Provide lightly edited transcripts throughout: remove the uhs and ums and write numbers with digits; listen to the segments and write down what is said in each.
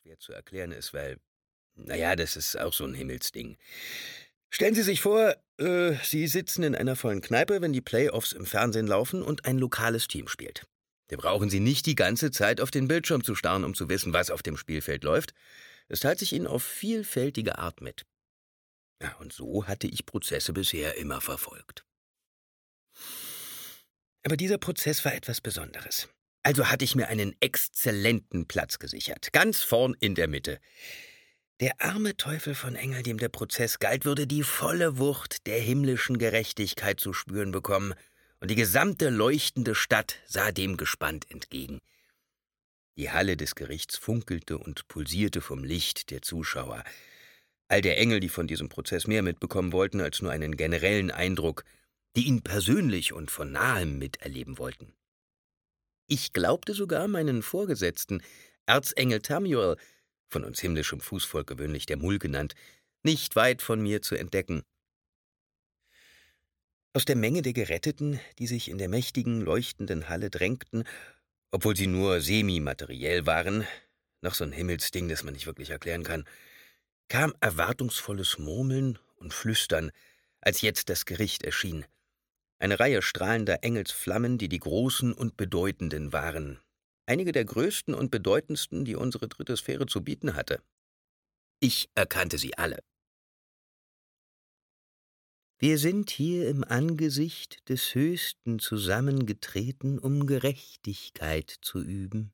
schwer zu erklären ist, weil, naja, das ist auch so ein Himmelsding. Stellen Sie sich vor, Sie sitzen in einer vollen Kneipe, wenn die Playoffs im Fernsehen laufen und ein lokales Team spielt. Da brauchen Sie nicht die ganze Zeit auf den Bildschirm zu starren, um zu wissen, was auf dem Spielfeld läuft. Es teilt sich Ihnen auf vielfältige Art mit. Ja, und so hatte ich Prozesse bisher immer verfolgt. Aber dieser Prozess war etwas Besonderes. Also hatte ich mir einen exzellenten Platz gesichert, ganz vorn in der Mitte. Der arme Teufel von Engel, dem der Prozess galt, würde die volle Wucht der himmlischen Gerechtigkeit zu spüren bekommen, und die gesamte leuchtende Stadt sah dem gespannt entgegen. Die Halle des Gerichts funkelte und pulsierte vom Licht der Zuschauer. All der Engel, die von diesem Prozess mehr mitbekommen wollten als nur einen generellen Eindruck, die ihn persönlich und von nahem miterleben wollten. Ich glaubte sogar meinen Vorgesetzten, Erzengel Tamuel, von uns himmlischem Fußvolk gewöhnlich der Mull genannt, nicht weit von mir zu entdecken. Aus der Menge der Geretteten, die sich in der mächtigen, leuchtenden Halle drängten, obwohl sie nur semi-materiell waren, noch so ein Himmelsding, das man nicht wirklich erklären kann, kam erwartungsvolles Murmeln und Flüstern, als jetzt das Gericht erschien. Eine Reihe strahlender Engelsflammen, die die Großen und Bedeutenden waren. Einige der größten und bedeutendsten, die unsere dritte Sphäre zu bieten hatte. Ich erkannte sie alle. Wir sind hier im Angesicht des Höchsten zusammengetreten, um Gerechtigkeit zu üben.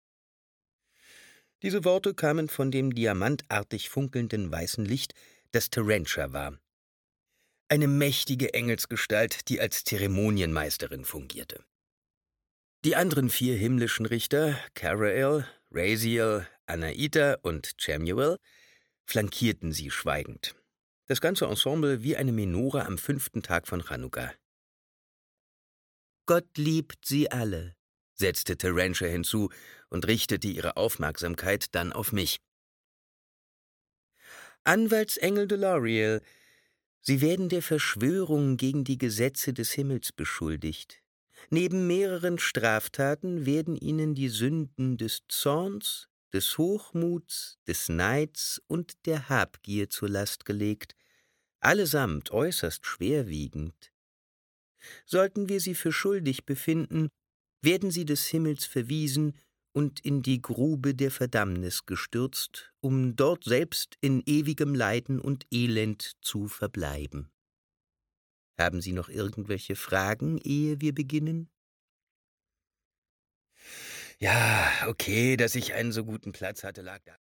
Diese Worte kamen von dem diamantartig funkelnden weißen Licht, das Terentia war. Eine mächtige Engelsgestalt, die als Zeremonienmeisterin fungierte. Die anderen 4 himmlischen Richter, Carael, Raziel, Anaita und Chamuel, flankierten sie schweigend. Das ganze Ensemble wie eine Menora am 5. Tag von Chanukka. »Gott liebt sie alle«, setzte Terentia hinzu und richtete ihre Aufmerksamkeit dann auf mich. »Anwaltsengel Delariel, Sie werden der Verschwörung gegen die Gesetze des Himmels beschuldigt. Neben mehreren Straftaten werden Ihnen die Sünden des Zorns, des Hochmuts, des Neids und der Habgier zur Last gelegt, allesamt äußerst schwerwiegend. Sollten wir Sie für schuldig befinden, werden Sie des Himmels verwiesen und in die Grube der Verdammnis gestürzt, um dort selbst in ewigem Leiden und Elend zu verbleiben. Haben Sie noch irgendwelche Fragen, ehe wir beginnen?« Ja, okay, dass ich einen so guten Platz hatte, lag da.